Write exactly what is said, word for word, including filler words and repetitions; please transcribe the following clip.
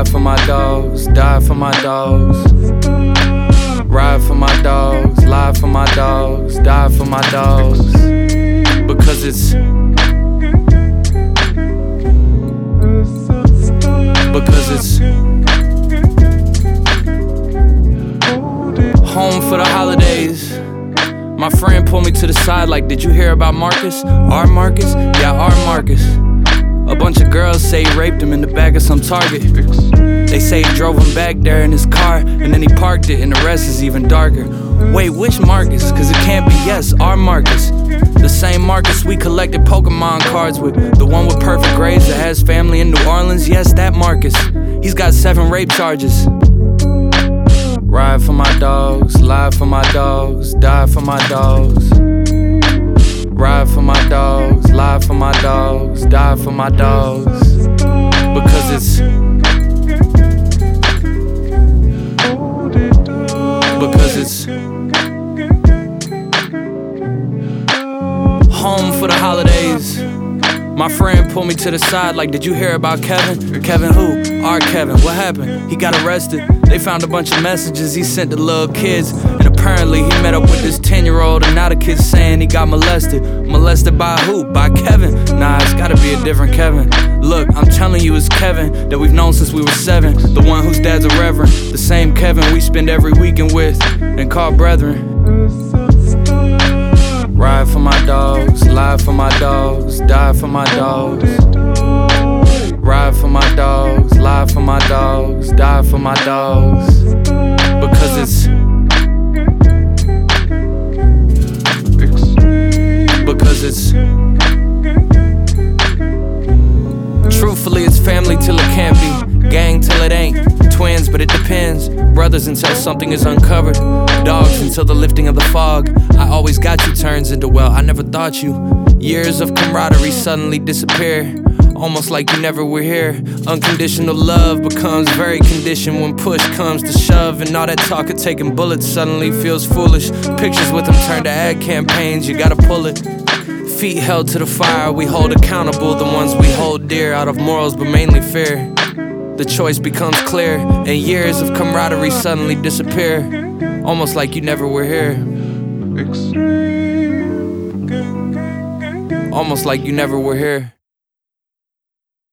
Ride for my dogs, die for my dogs. Ride for my dogs, lie for my dogs, die for my dogs. Because it's Because it's home for the holidays. My friend pulled me to the side like, did you hear about Marcus? Our Marcus? Yeah, our Marcus. A bunch of girls say he raped him in the back of some Target. They say he drove him back there in his car, and then he parked it, and the rest is even darker. Wait, which Marcus? Cause it can't be, yes, our Marcus. The same Marcus we collected Pokemon cards with. The one with perfect grades that has family in New Orleans. Yes, that Marcus. He's got seven rape charges. Ride for my dogs, lie for my dogs, die for my dogs. Ride for my dogs, lie for my dogs, die for my dogs. Because it's Because it's home for the holidays. My friend pulled me to the side like, did you hear about Kevin? Kevin who? Our Kevin. What happened? He got arrested. They found a bunch of messages he sent to little kids, and apparently he met up with this ten year old, and now the kid's saying he got molested. Molested by who? By Kevin? Nah, it's gotta be a different Kevin. Look, I'm telling you it's Kevin that we've known since we were seven. The one whose dad's a reverend. The same Kevin we spend every weekend with and call brethren. Ride for my dogs, lie for my dogs, die for my dogs. Ride for my dogs, lie for my dogs, die for my dogs. Because it's Because it's truthfully it's family till it can't be, gang till it ain't, twins but it depends, brothers until something is uncovered, dogs until the lifting of the fog. I always got you turns into, well, I never thought you. Years of camaraderie suddenly disappear, almost like you never were here. Unconditional love becomes very conditioned when push comes to shove, and all that talk of taking bullets suddenly feels foolish. Pictures with them turn to ad campaigns, you gotta pull it. Feet held to the fire, we hold accountable the ones we hold dear, out of morals but mainly fear. The choice becomes clear, and years of camaraderie suddenly disappear, almost like you never were here. Almost like you never were here.